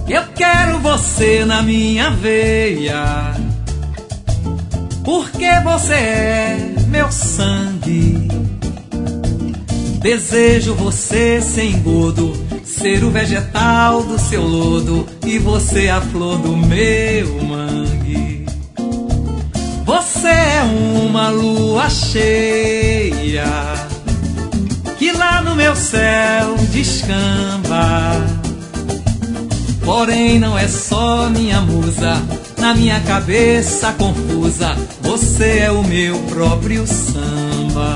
Eu quero você na minha veia, porque você é meu sangue. Desejo você sem engodo, ser o vegetal do seu lodo e você a flor do meu mangue. Você é uma lua cheia que lá no meu céu descamba. Porém não é só minha musa, na minha cabeça confusa, você é o meu próprio samba.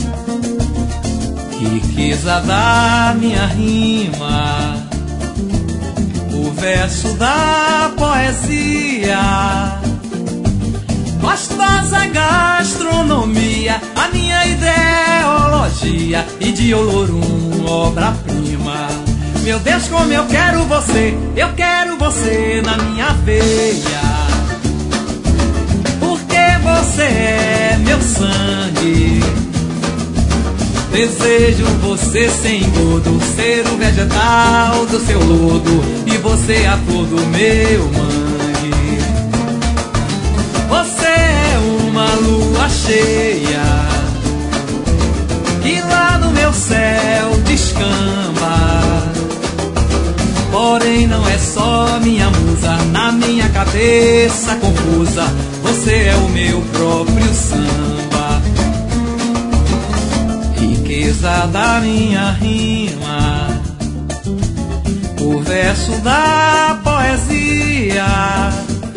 Riqueza da minha rima, o verso da poesia, gostosa gastronomia, a minha ideologia, e de Olorum, obra-prima. Meu Deus, como eu quero você na minha veia, porque você é meu sangue. Desejo você sem engodo, ser o vegetal do seu lodo e você a flor do meu mangue. Você é uma lua cheia que lá no meu céu descamba. Porém não é só minha musa, na minha cabeça confusa, você é o meu próprio samba. Riqueza da minha rima, o verso da poesia,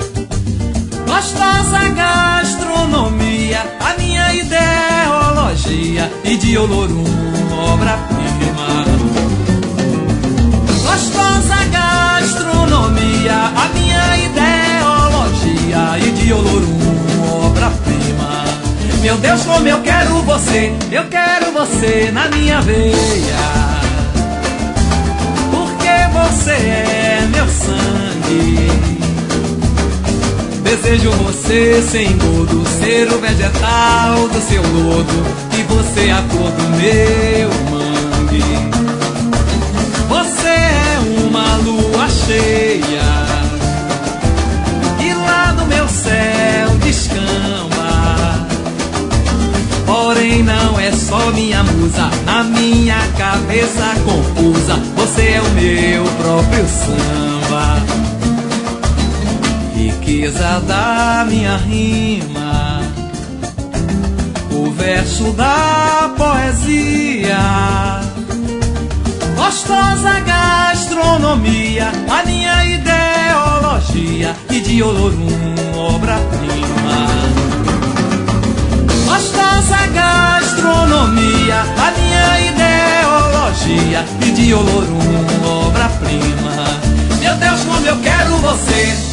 gostosa gastronomia, a minha ideologia, e de Olorum, obra-prima. Gostosa gastronomia, a minha ideologia, e de Olorum, obra-prima. Meu Deus, como eu quero você na minha veia, porque você é meu sangue. Desejo você sem engodo, ser o vegetal do seu lodo e você a flor do meu mangue. Você é uma lua cheia e lá no meu céu descamba. Porém não é só minha musa, na minha cabeça confusa, você é o meu próprio samba. Riqueza da minha rima, o verso da poesia, gostosa gastronomia, a minha ideologia, e de Olorum, obra-prima. Gostosa gastronomia, a minha ideologia, e de Olorum, obra-prima. Meu Deus, como eu quero você